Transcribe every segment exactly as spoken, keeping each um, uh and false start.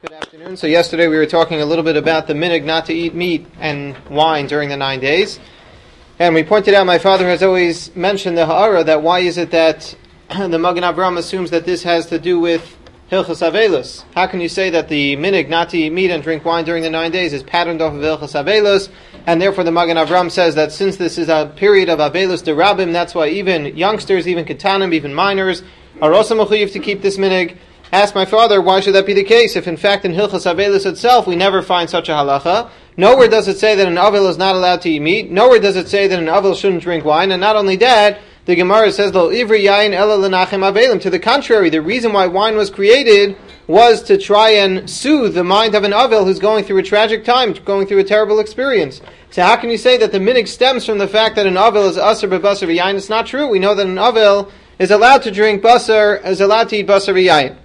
Good afternoon. So yesterday we were talking a little bit about the minhag not to eat meat and wine during the nine days. And we pointed out my father has always mentioned the ha'ara, that why is it that the Magen Avraham assumes that this has to do with Hilchos Avelus? How can you say that the minhag not to eat meat and drink wine during the nine days is patterned off of Hilchos Avelus, and therefore the Magen Avraham says that since this is a period of Avelus derabim, that's why even youngsters, even ketanim, even minors are also mechuyev to keep this minhag. Asked my father, why should that be the case if in fact in Hilchos Avelus itself we never find such a halacha? Nowhere does it say that an Avel is not allowed to eat meat. Nowhere does it say that an Avel shouldn't drink wine. And not only that, the Gemara says, Lo ivri yain ela lenachem avelim. To the contrary, the reason why wine was created was to try and soothe the mind of an Avel who's going through a tragic time, going through a terrible experience. So how can you say that the minhag stems from the fact that an Avel is asur b'basar v'yain? It's not true. We know that an Avel is allowed to drink basar, is allowed to eat basar v'yain.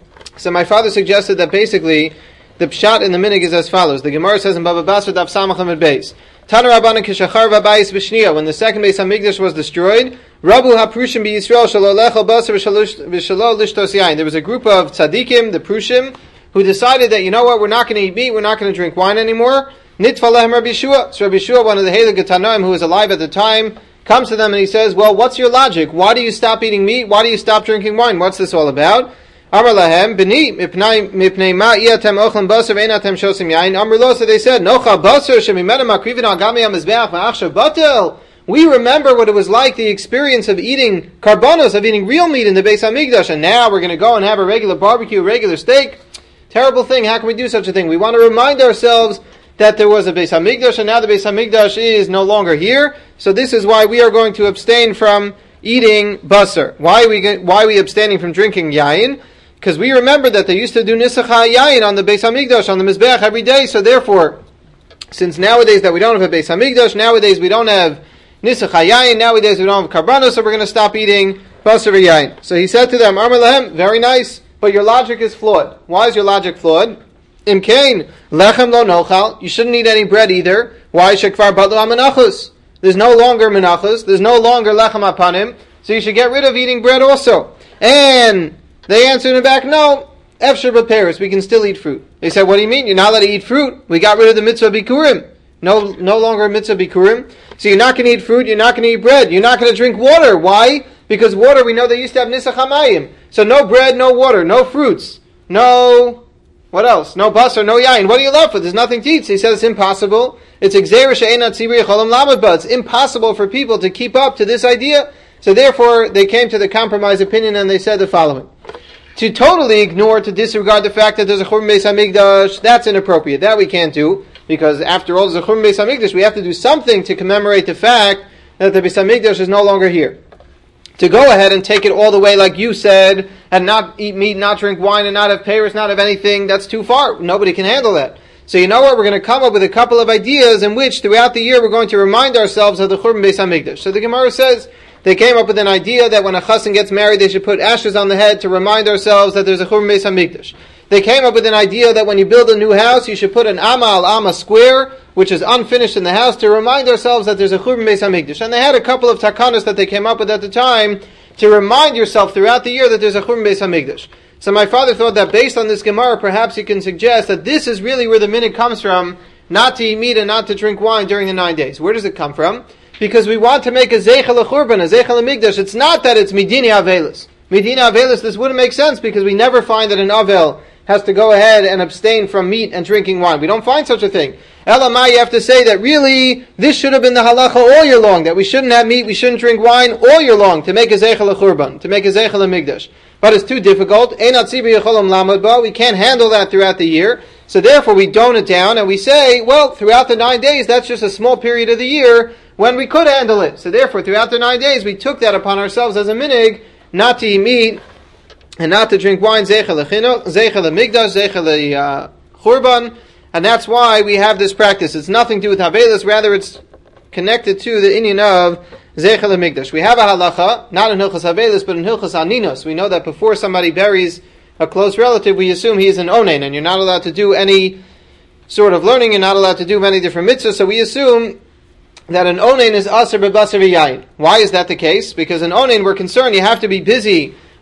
So my father suggested that basically the pshat in the minhag is as follows. The Gemara says in Baba Basra daf samach lamed beis, Tana Rabbanan kishachar v'bayis b'shniya, when the second Beis Hamikdash was destroyed, Rabu haprushim b'Yisrael shelo lechel basar v'shelo lishtos yain. There was a group of tzaddikim, the Prushim, who decided that, you know what, we're not going to eat meat, we're not going to drink wine anymore. Nitfa lehem Rabbi Yeshua. So Rabbi Yeshua, one of the Heilig Tanoim who was alive at the time, comes to them and he says, well, what's your logic? Why do you stop eating meat? Why do you stop drinking wine? What's this all about? Amar lahem, b'ni, mipnei ma iatem ochlam basar ve'einatem shosim yain. Amar lo, so they said, nocha basar shemimena makrivin al gami hamizbeach ma'achshav batel. We remember what it was like, the experience of eating karbanos, of eating real meat in the Beis Hamikdash, and now we're going to go and have a regular barbecue, a regular steak. Terrible thing, how can we do such a thing? We want to remind ourselves that there was a Beis Hamikdash, and now the Beis Hamikdash is no longer here, so this is why we are going to abstain from eating basar. Why are we, why are we abstaining from drinking yain? Because we remember that they used to do nisach yain on the Beis Hamikdash, on the Mizbeach every day, so therefore, since nowadays that we don't have a Beis Hamikdash, nowadays we don't have nisach yain, nowadays we don't have karbanos, so we're going to stop eating basar yain. So he said to them, Amar lahem, very nice, but your logic is flawed. Why is your logic flawed? Im kain, lechem lo nochal, you shouldn't eat any bread either. Why? Shekvar batlu ha-menachos. There's no longer menachos, there's no longer lechem apanim, so you should get rid of eating bread also. And they answered him back, no, efshar b'peres, we can still eat fruit. They said, what do you mean? You're not allowed to eat fruit. We got rid of the mitzvah bikurim. No, no longer mitzvah bikurim. So you're not going to eat fruit, you're not going to eat bread, you're not going to drink water. Why? Because water, we know they used to have nisach hamayim. So no bread, no water, no fruits, no, what else? No basar, no yain. What are you left with? There's nothing to eat. So he says it's impossible. It's exer she'enat tzibri cholam lamed ba. It's impossible for people to keep up to this idea. So therefore, they came to the compromise opinion and they said the following. To totally ignore, to disregard the fact that there's a Churban Beis Hamikdash, that's inappropriate. That we can't do, because after all, there's a Churban Beis Hamikdash. We have to do something to commemorate the fact that the Beis Hamikdash is no longer here. To go ahead and take it all the way like you said, and not eat meat, not drink wine, and not have peiros, not have anything, that's too far. Nobody can handle that. So you know what? We're going to come up with a couple of ideas in which throughout the year we're going to remind ourselves of the Churban Beis Hamikdash. So the Gemara says, they came up with an idea that when a chassan gets married, they should put ashes on the head to remind ourselves that there's a Churban Beis Hamikdash. They came up with an idea that when you build a new house, you should put an Amma al Amma square, which is unfinished in the house, to remind ourselves that there's a Churban Beis Hamikdash. And they had a couple of takanas that they came up with at the time to remind yourself throughout the year that there's a Churban Beis Hamikdash. So my father thought that based on this Gemara, perhaps he can suggest that this is really where the minhag comes from, not to eat meat and not to drink wine during the nine days. Where does it come from? Because we want to make a zeichel churban, a zeichel mikdash. It's not that it's midini avelis. Midini avelis, this wouldn't make sense because we never find that an avel has to go ahead and abstain from meat and drinking wine. We don't find such a thing. Elamai, you have to say that really, this should have been the halacha all year long, that we shouldn't have meat, we shouldn't drink wine all year long to make a zeichel churban, to make a zeichel mikdash. But it's too difficult. Einat tzibri yecholam lamad ba. We can't handle that throughout the year. So therefore we tone it down and we say, well, throughout the nine days, that's just a small period of the year when we could handle it. So therefore, throughout the nine days, we took that upon ourselves as a minhag, not to eat meat and not to drink wine, zeichel migdash, zeichel churban, and that's why we have this practice. It's nothing to do with havelis, rather it's connected to the inyan of zeichel migdash. We have a halacha, not in hilchos havelis, but in hilchos aninos. We know that before somebody buries a close relative, we assume he is an onen, and you're not allowed to do any sort of learning, you're not allowed to do many different mitzvahs, so we assume that an onen is asur b'basar v'yayin. Why is that the case? Because an onen, we're concerned, you have to be busy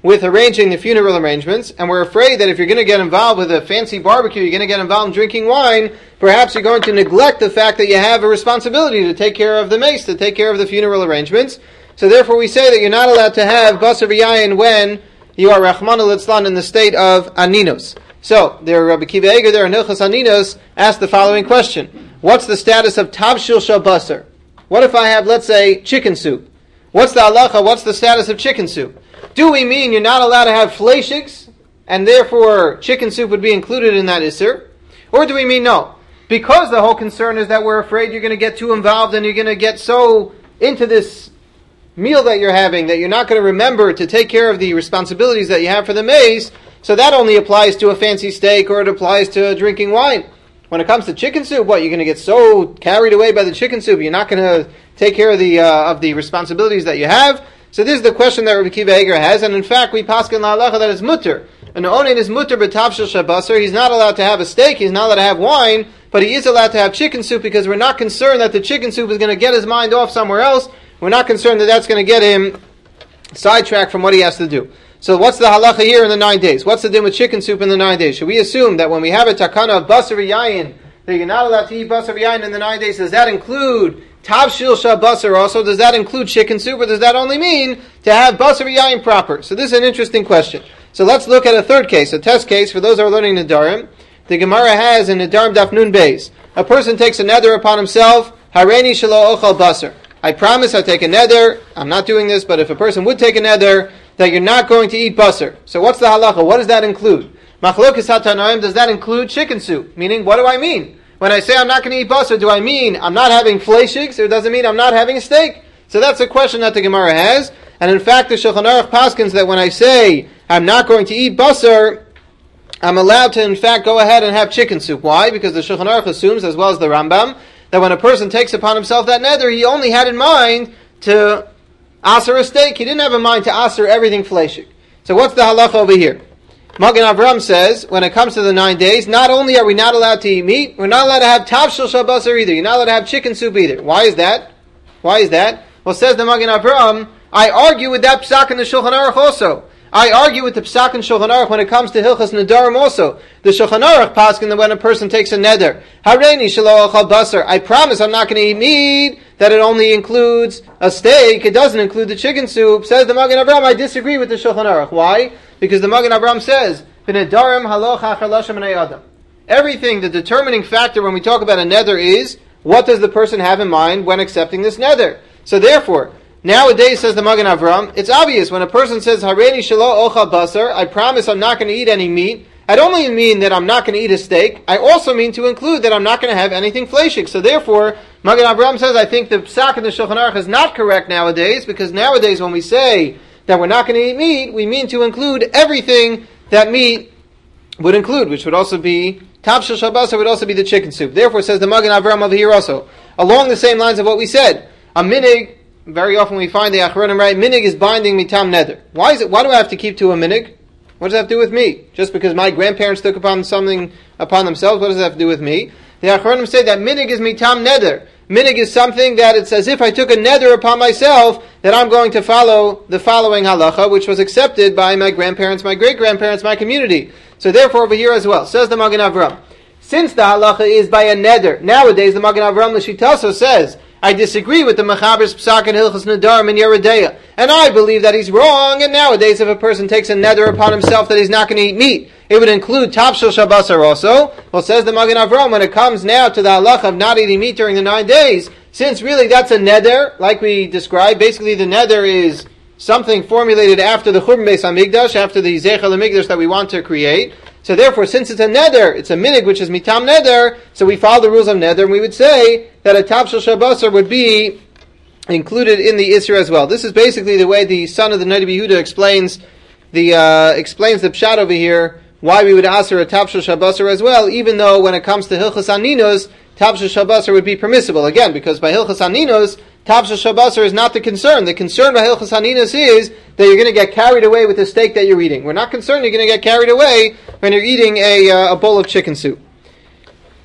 with arranging the funeral arrangements, and we're afraid that if you're going to get involved with a fancy barbecue, you're going to get involved in drinking wine, perhaps you're going to neglect the fact that you have a responsibility to take care of the mace, to take care of the funeral arrangements. So therefore we say that you're not allowed to have basar v'yayin when you are Rachmana litzlan in the state of aninos. So, there Rabbi Kiva Eger there in Hilchas Aninos asked the following question. What's the status of tavshil shel basar? What if I have, let's say, chicken soup? What's the halacha? What's the status of chicken soup? Do we mean you're not allowed to have fleishigs, and therefore chicken soup would be included in that isser? Or do we mean no? Because the whole concern is that we're afraid you're going to get too involved and you're going to get so into this meal that you're having that you're not going to remember to take care of the responsibilities that you have for the mace. So that only applies to a fancy steak, or it applies to drinking wine. When it comes to chicken soup, what, you're going to get so carried away by the chicken soup, you're not going to take care of the uh, of the responsibilities that you have? So this is the question that Rabbi Kiva Eger has, and in fact we paskin la'alacha that is mutter. An onin is mutter b'tavshil shabasar. He's not allowed to have a steak, he's not allowed to have wine, but he is allowed to have chicken soup because we're not concerned that the chicken soup is going to get his mind off somewhere else. We're not concerned that that's going to get him sidetracked from what he has to do. So what's the halacha here in the nine days? What's the din with chicken soup in the nine days? Should we assume that when we have a takana of basar v'yayin, that you're not allowed to eat basar v'yayin in the nine days? Does that include tavshil shel basar also? Does that include chicken soup, or does that only mean to have basar v'yayin proper? So this is an interesting question. So let's look at a third case, a test case for those who are learning Nedarim. The Gemara has in Nedarim Daf Nun Beis. A person takes a nether upon himself, Hareini shelo ochal basar. I promise I take a nether. I'm not doing this, but if a person would take a nether, that you're not going to eat basar. So what's the halacha? What does that include? Machlokes hatanaim, does that include chicken soup? Meaning, what do I mean? When I say I'm not going to eat basar, do I mean I'm not having fleishigs, or does it mean I'm not having a steak? So that's a question that the Gemara has. And in fact, the Shulchan Aruch paskins that when I say I'm not going to eat basar, I'm allowed to in fact go ahead and have chicken soup. Why? Because the Shulchan Aruch assumes, as well as the Rambam, that when a person takes upon himself that nether, he only had in mind to aser a steak. He didn't have in mind to aser everything fleishig. So what's the halacha over here? Magen Avram says, when it comes to the nine days, not only are we not allowed to eat meat, we're not allowed to have tavshil shel basar either. You're not allowed to have chicken soup either. Why is that? Why is that? Well, says the Magen Avram, I argue with that psak in the Shulchan Aruch also. I argue with the psak in Shulchan Aruch when it comes to Hilchas Nedarim also. The Shulchan Aruch paskin that when a person takes a neder, Hareini shelo ochal basar. I promise I'm not going to eat meat, that it only includes a steak, it doesn't include the chicken soup. Says the Magen Avram, I disagree with the Shulchan Aruch. Why? Because the Magen Avram says, B'nedarim haloch achar lashem b'nei adam. Everything, the determining factor when we talk about a neder is, what does the person have in mind when accepting this neder? So therefore, nowadays, says the Magen Avram, it's obvious when a person says, Hareini shelo ochal basar, I promise I'm not going to eat any meat, I don't only mean that I'm not going to eat a steak, I also mean to include that I'm not going to have anything fleishig. So therefore, Magen Avram says, I think the psak in the Shulchan Aruch is not correct nowadays, because nowadays when we say that we're not going to eat meat, we mean to include everything that meat would include, which would also be, tavshil shel basar would also be the chicken soup. Therefore, says the Magen Avram over here also, along the same lines of what we said, a minig, very often we find the Achronim right, minig is binding mitam neder. Why is it, why do I have to keep to a minig? What does that have to do with me? Just because my grandparents took upon something upon themselves, what does that have to do with me? The Achronim say that minig is mitam neder. Minig is something that it's as if I took a neder upon myself that I'm going to follow the following halacha, which was accepted by my grandparents, my great-grandparents, my community. So therefore over here as well, says the Magen Avram, since the halacha is by a neder, nowadays the Magen Avram L'Shitaso says, I disagree with the Mechaber's Psak and Hilchas Nedarim and Yeredeya, and I believe that he's wrong, and nowadays if a person takes a neder upon himself that he's not going to eat meat, it would include tavshil shel basar also. Well, says the Magen Avram, when it comes now to the halacha of not eating meat during the nine days, since really that's a neder, like we described, basically the neder is something formulated after the Churban Beis HaMikdash, after the Zeichel HaMikdash that we want to create. So therefore, since it's a neder, it's a minig, which is mitam neder, so we follow the rules of neder, and we would say that a tavshil shel basar would be included in the Isra as well. This is basically the way the son of the Nadi Yehuda explains the uh, explains the pshat over here, why we would aser a tavshil shel basar as well, even though when it comes to Hilchas Aninos, tavshil shel basar would be permissible. Again, because by Hilchas Aninos, tavshil shel basar is not the concern. The concern by Hilchas Aninos is that you're going to get carried away with the steak that you're eating. We're not concerned you're going to get carried away when you're eating a, uh, a bowl of chicken soup.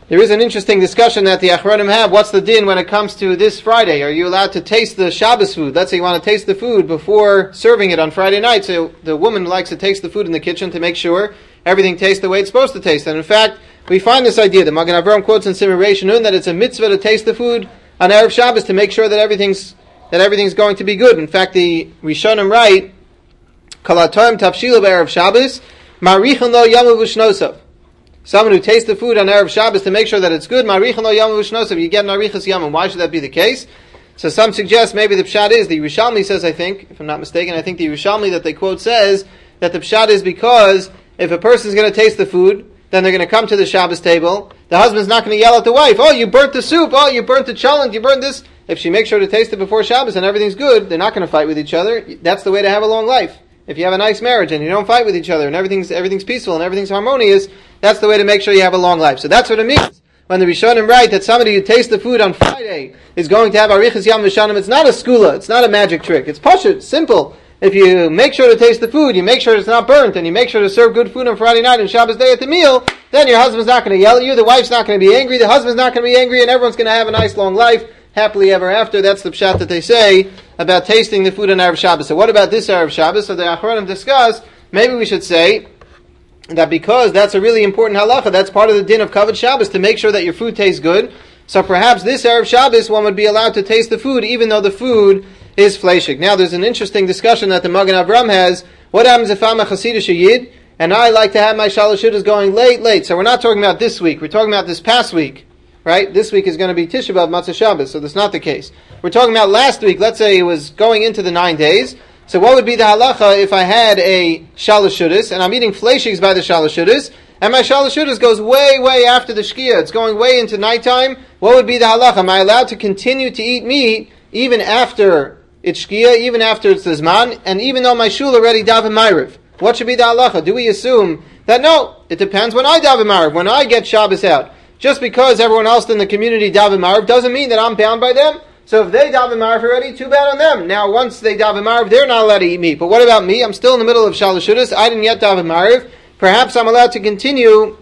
There is an interesting discussion that the Achronim have. What's the din when it comes to this Friday? Are you allowed to taste the Shabbos food? Let's say you want to taste the food before serving it on Friday night. So the woman likes to taste the food in the kitchen to make sure everything tastes the way it's supposed to taste. And in fact, we find this idea. The Magen Avraham quotes in Simon Reish Nun that it's a mitzvah to taste the food on Erev Shabbos to make sure that everything's that everything's going to be good. In fact, the Rishonim write, Kalatoim Tavshila Erev Shabbos, Marichan lo Yamu V'shnosav. Someone who tastes the food on Erev Shabbos to make sure that it's good, Marichan lo Yamu V'shnosav, you get an Arichas Yamim. Why should that be the case? So some suggest maybe the Pshat is, the Yerushalmi says, I think, if I'm not mistaken, I think the Yerushalmi that they quote says that the Pshat is because if a person's going to taste the food, then they're going to come to the Shabbos table, the husband's not going to yell at the wife, oh, you burnt the soup, oh, you burnt the cholent, you burnt this. If she makes sure to taste it before Shabbos and everything's good, they're not going to fight with each other. That's the way to have a long life. If you have a nice marriage and you don't fight with each other and everything's everything's peaceful and everything's harmonious, that's the way to make sure you have a long life. So that's what it means. When the Rishonim write that somebody who tastes the food on Friday is going to have Arichas Yam V'Shanim, it's not a skula, it's not a magic trick. It's pashut, simple. If you make sure to taste the food, you make sure it's not burnt, and you make sure to serve good food on Friday night and Shabbos day at the meal, then your husband's not going to yell at you, the wife's not going to be angry, the husband's not going to be angry, and everyone's going to have a nice long life, happily ever after. That's the pshat that they say about tasting the food on Erev Shabbos. So what about this Erev Shabbos? So the Achronim discuss, maybe we should say that because that's a really important halacha, that's part of the din of Kavod Shabbos, to make sure that your food tastes good. So perhaps this Erev Shabbos one would be allowed to taste the food even though the food is fleshig. Now there's an interesting discussion that the Magen Avraham has. What happens if I'm a Hasidish Yid and I like to have my Shalosh Seudas going late, late? So we're not talking about this week, we're talking about this past week. Right? This week is going to be Tisha B'Av Matzah Shabbos, so that's not the case. We're talking about last week, let's say it was going into the nine days. So what would be the halacha if I had a Shalosh Seudas, and I'm eating fleishigs by the Shalosh Seudas, and my Shalosh Seudas goes way, way after the Shkia, it's going way into nighttime, what would be the halacha? Am I allowed to continue to eat meat even after it's Shkia, even after it's the Zman, and even though my shul already daven Ma'ariv? What should be the halacha? Do we assume that no, it depends when I daven Ma'ariv, when I get Shabbos out. Just because everyone else in the community daven Ma'ariv doesn't mean that I'm bound by them. So if they daven Ma'ariv already, too bad on them. Now, once they daven Ma'ariv, they're not allowed to eat meat. But what about me? I'm still in the middle of Shalosh Seudas. I didn't yet daven Ma'ariv. Perhaps I'm allowed to continue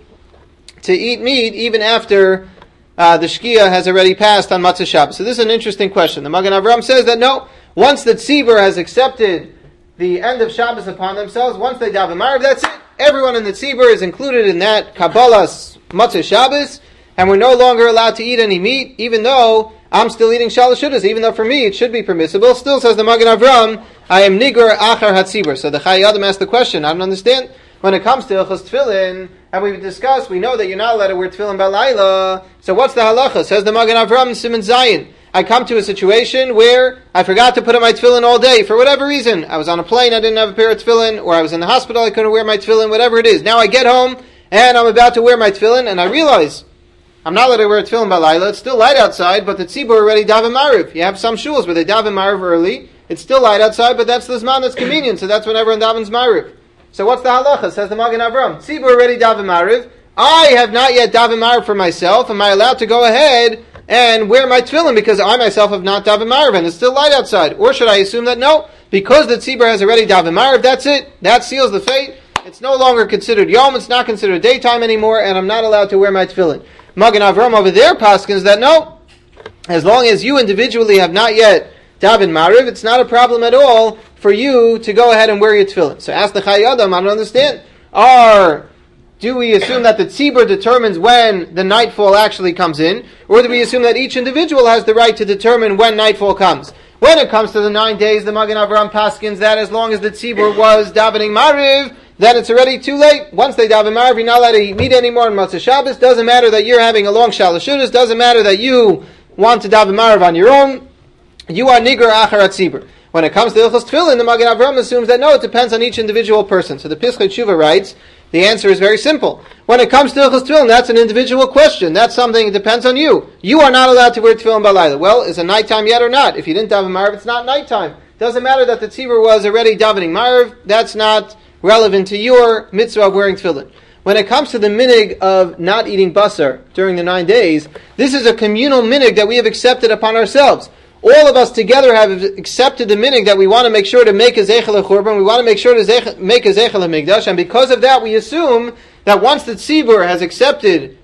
to eat meat even after uh, the Shkia has already passed on Matzah Shabbos. So this is an interesting question. The Magen Avraham says that no, once the tzibur has accepted the end of Shabbos upon themselves, once they daven Ma'ariv, that's it. Everyone in the tzibur is included in that Kabbalah's Matzah Shabbos. And we're no longer allowed to eat any meat, even though I'm still eating Shalosh Seudas, even though for me it should be permissible. Still, says the Magen Avraham, I am Nigur Achar Hatzibur. So the Chai Adam asked the question, I don't understand. When it comes to Ilchos Tefillin, and we've discussed, we know that you're not allowed to wear Tefillin Balayla. So what's the halacha? Says the Magen Avraham, Siman Zayin. I come to a situation where I forgot to put on my Tefillin all day, for whatever reason. I was on a plane, I didn't have a pair of Tefillin, or I was in the hospital, I couldn't wear my Tefillin, whatever it is. Now I get home, and I'm about to wear my Tefillin, and I realize I'm not allowed to wear tefillin b'layla. It's still light outside, but the tzibur already daven Ma'ariv. You have some shuls where they daven Ma'ariv early. It's still light outside, but that's the zman that's convenient, so that's when everyone davens Ma'ariv. So what's the halacha? Says the Magen Avraham. Tzibur already daven Ma'ariv. I have not yet daven Ma'ariv for myself. Am I allowed to go ahead and wear my tefillin because I myself have not daven Ma'ariv and it's still light outside? Or should I assume that no, because the tzibur has already daven Ma'ariv, that's it. That seals the fate. It's no longer considered yom. It's not considered daytime anymore, and I'm not allowed to wear my tefillin. Magen Avraham over there paskins that no, as long as you individually have not yet daven Ma'ariv, it's not a problem at all for you to go ahead and wear your tefillin. So ask the Chai Adam, I don't understand. Are, do we assume that the tzibur determines when the nightfall actually comes in, or do we assume that each individual has the right to determine when nightfall comes? When it comes to the nine days, the Magen Avraham paskins that as long as the tzibur was davening Ma'ariv, then it's already too late. Once they daven Ma'ariv, you're not allowed to eat meat anymore on Matzah Shabbos. Doesn't matter that you're having a long Shalosh Seudas. Doesn't matter that you want to daven Ma'ariv on your own. You are Nigur Achar Hatzibur. When it comes to Ilchos Tefillin, the Magen Avraham assumes that no, it depends on each individual person. So the Pischei Tshuva writes, the answer is very simple. When it comes to Ilchos Tefillin, that's an individual question. That's something that depends on you. You are not allowed to wear Tefillin Balayla. Well, is it nighttime yet or not? If you didn't daven Ma'ariv, it's not nighttime. Doesn't matter that the tzibur was already davening Ma'ariv. That's not relevant to your mitzvah of wearing tefillin. When it comes to the minig of not eating basar during the nine days, this is a communal minig that we have accepted upon ourselves. All of us together have accepted the minig that we want to make sure to make a zeichel churban, we want to make sure to make a zeichel mikdash, and because of that we assume that once the tzibur has accepted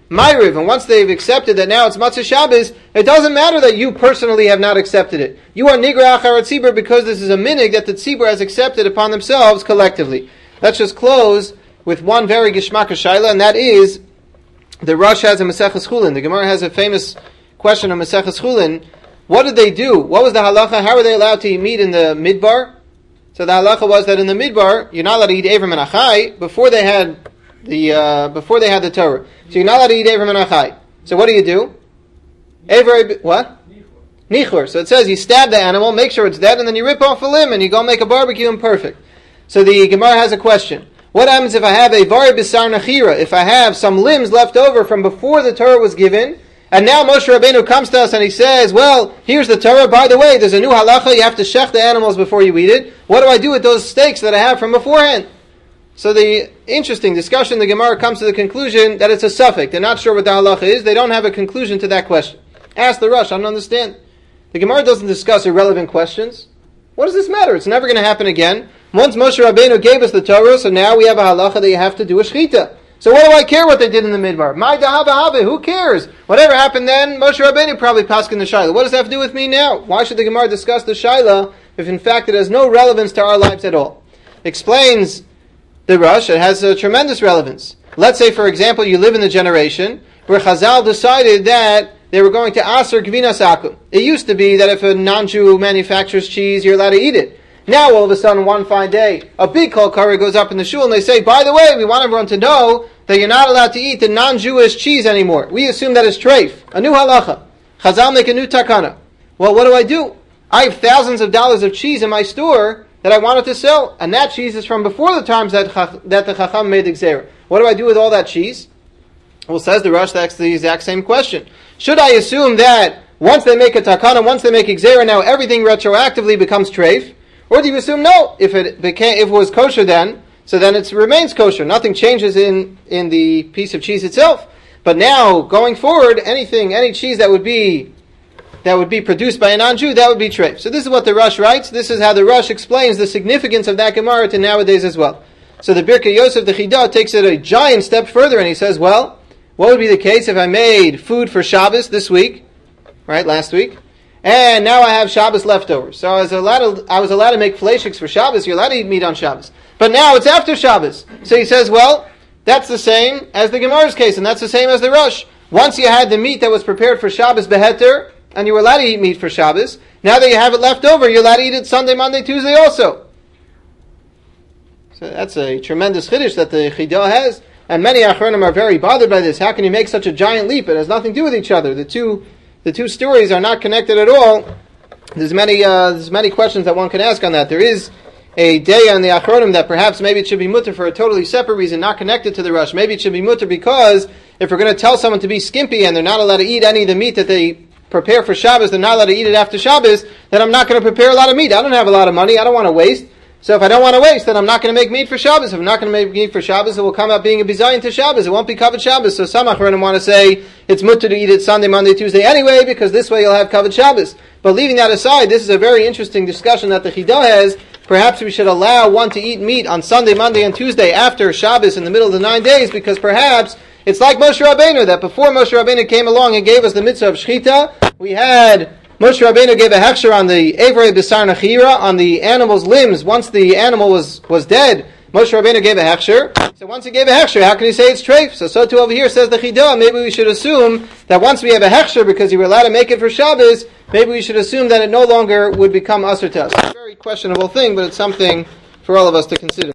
Ma'ariv, and once they've accepted that now it's Matzah Shabbos, it doesn't matter that you personally have not accepted it. You are Nigra Achar Tzibur because this is a minig that the Tzibur has accepted upon themselves collectively. Let's just close with one very Gishmak Shaila, and that is, the Rosh has a Maseches Chulin. The Gemara has a famous question on Maseches Chulin. What did they do? What was the halacha? How were they allowed to eat meat in the midbar? So the halacha was that in the midbar, you're not allowed to eat Avram and Achai before they had the uh, before they had the Torah. So you're not allowed to eat Avram and Achai. So what do you do? Avram, what? Nichur. So it says you stab the animal, make sure it's dead, and then you rip off a limb and you go make a barbecue and perfect. So the Gemara has a question. What happens if I have a vari bisar nachira? If I have some limbs left over from before the Torah was given, and now Moshe Rabbeinu comes to us and he says, well, here's the Torah, by the way, there's a new halacha, you have to shech the animals before you eat it. What do I do with those steaks that I have from beforehand? So the interesting discussion, the Gemara comes to the conclusion that it's a suffix. They're not sure what the halacha is. They don't have a conclusion to that question. Ask the Rosh, I don't understand. The Gemara doesn't discuss irrelevant questions. What does this matter? It's never going to happen again. Once Moshe Rabbeinu gave us the Torah, so now we have a halacha that you have to do a shechita. So what do I care what they did in the midbar? My dahava who cares? Whatever happened then, Moshe Rabbeinu probably paskin the shaila. What does that have to do with me now? Why should the Gemara discuss the shaila if in fact it has no relevance to our lives at all? Explains the Rosh, it has a tremendous relevance. Let's say, for example, you live in the generation where Chazal decided that they were going to aser gvinas akum. It used to be that if a non-Jew manufactures cheese, you're allowed to eat it. Now, all of a sudden, one fine day, a big kol kara goes up in the shul and they say, by the way, we want everyone to know that you're not allowed to eat the non-Jewish cheese anymore. We assume that is treif, a new halacha. Chazal make a new takana. Well, what do I do? I have thousands of dollars of cheese in my store that I wanted to sell, and that cheese is from before the times that, that the Chacham made the Gzeira. What do I do with all that cheese? Well, says the Rosh, that's the exact same question. Should I assume that once they make a takana, once they make a Gzeira, now everything retroactively becomes treif? Or do you assume no? If it became, if it was kosher then, so then it remains kosher. Nothing changes in, in the piece of cheese itself. But now, going forward, anything, any cheese that would be that would be produced by a non-Jew, that would be treif. So this is what the Rosh writes. This is how the Rosh explains the significance of that Gemara to nowadays as well. So the Birkei Yosef, the Chidah, takes it a giant step further, and he says, well, what would be the case if I made food for Shabbos this week, right, last week, and now I have Shabbos leftovers. So I was allowed to, I was allowed to make fleishiks for Shabbos. You're allowed to eat meat on Shabbos. But now it's after Shabbos. So he says, well, that's the same as the Gemara's case, and that's the same as the Rosh. Once you had the meat that was prepared for Shabbos beheter, and you were allowed to eat meat for Shabbos, now that you have it left over, you're allowed to eat it Sunday, Monday, Tuesday also. So that's a tremendous chiddush that the Chidah has, and many Achronim are very bothered by this. How can you make such a giant leap? It has nothing to do with each other. The two the two stories are not connected at all. There's many uh, there's many questions that one can ask on that. There is a day on the Achronim that perhaps maybe it should be mutter for a totally separate reason, not connected to the Rosh. Maybe it should be mutter because if we're going to tell someone to be skimpy and they're not allowed to eat any of the meat that they prepare for Shabbos, they're not allowed to eat it after Shabbos, then I'm not going to prepare a lot of meat. I don't have a lot of money. I don't want to waste. So if I don't want to waste, then I'm not going to make meat for Shabbos. If I'm not going to make meat for Shabbos, it will come out being a bizayin to Shabbos. It won't be covered Shabbos. So some Achronim want to say it's mutter to eat it Sunday, Monday, Tuesday anyway, because this way you'll have covered Shabbos. But leaving that aside, this is a very interesting discussion that the Chidah has. Perhaps we should allow one to eat meat on Sunday, Monday, and Tuesday after Shabbos in the middle of the nine days, because perhaps it's like Moshe Rabbeinu, that before Moshe Rabbeinu came along and gave us the mitzvah of Shechita, we had Moshe Rabbeinu gave a hechsher on the Evrei B'sar Nachira, on the animal's limbs. Once the animal was, was dead, Moshe Rabbeinu gave a hechsher. So once he gave a hechsher, how can he say it's treif? So so too over here says the Chidah, maybe we should assume that once we have a hechsher because you were allowed to make it for Shabbos, maybe we should assume that it no longer would become asur to us. It's a very questionable thing, but it's something for all of us to consider.